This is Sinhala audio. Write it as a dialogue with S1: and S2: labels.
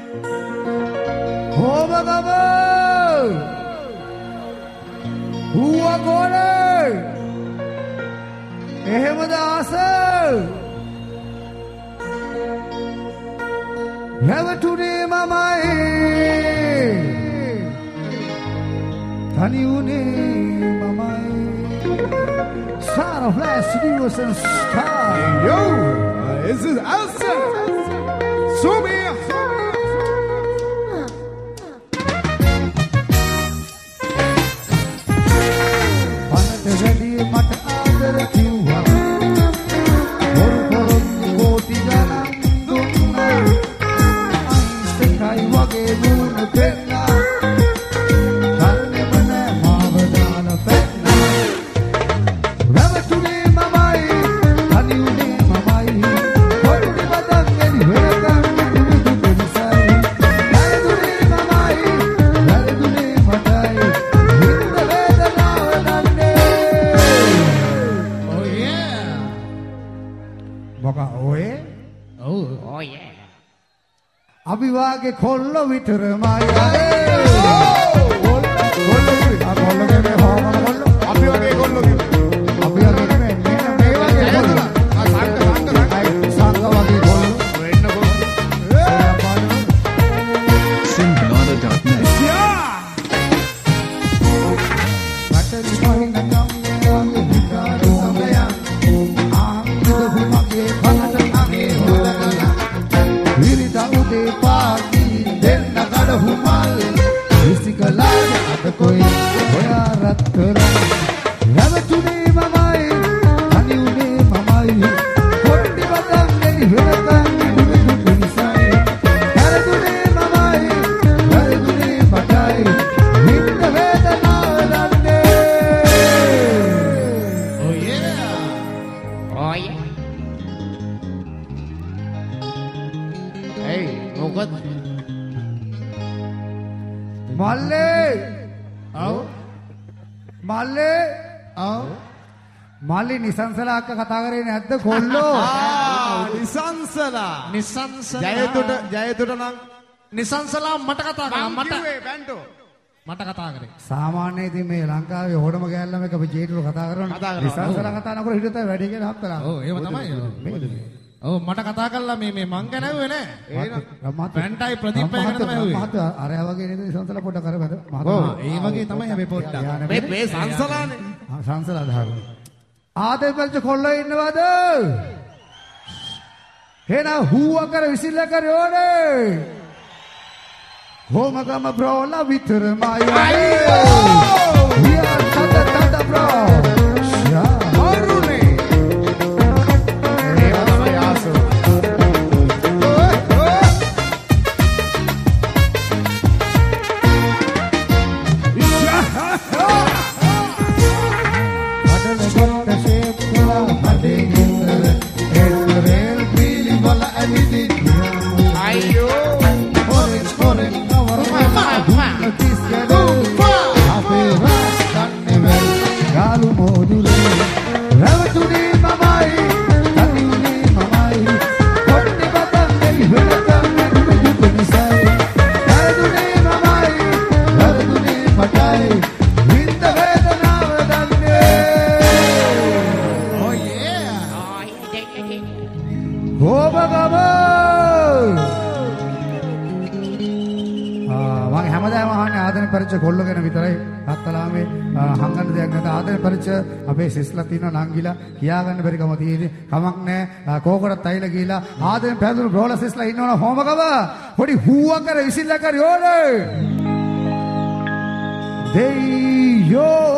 S1: Hobagaba Huwa Gole Ehemada Asa Never today Mamai Taniune Mamai Star of Last Studios and Star
S2: Yo this is awesome Sumi
S1: Ready, but other few අභිවාගේ කොල්ල විතරමයි මල්ලි නිසංසලා අක්ක කතා කරේ නැද්ද කොල්ලෝ
S2: නිසංසලා ජයතුට නම් නිසංසලා මට කතා කරා මට කතා කරේ
S1: සාමාන්‍යයෙන් ඉතින් මේ ලංකාවේ ඕඩම ගෑල්ලම එක අපි ජේතුට කතා කරනවා නිසංසලා කතා නොකර හිටියොත් වැඩි කියලා හත්තලා
S2: ඔව් ඒව තමයි ඔව් මට කතා කළා මේ මං ගැන ඇහුවේ නෑ පැන්ටයි ප්‍රදීප්පයි ගැන තමයි ඇහුවේ
S1: මහත් අරයා වගේ නේද නිසංසලා පොඩ්ඩක් කරපද
S2: ඔව් ඒ වගේ තමයි හැබැයි පොඩ්ඩක් මේ සංසලානේ
S1: සංසලා දහරු ආදේපල්ච කොල්ලෝ ඉන්නවද? එහෙනම් හුවා කර විසිල්ල කර ඕනේ. හොමගම බ්‍රෝලා විතරමයි. අයියෝ! තද බ්‍රෝ.
S2: මරුනේ. ඒ තමයි ආසෝ.
S1: කොල්ල ගැන විතරයි තාත්තලා මේ හංගන්න දෙයක් නැත ආදරේ පරිචය අපේ සිස්ලා තියෙනවා නංගිලා කියාගන්න බැරි කම තියෙන්නේ කමක් නැහැ කෝකටත් අයිලා ගිහිලා ආදරෙන් පැදුණු බ්‍රෝලා සිස්ලා ඉන්නවනේ හොමගම පොඩි හුවා කර විසිල්ලා කර ඕනේ දෙයෝ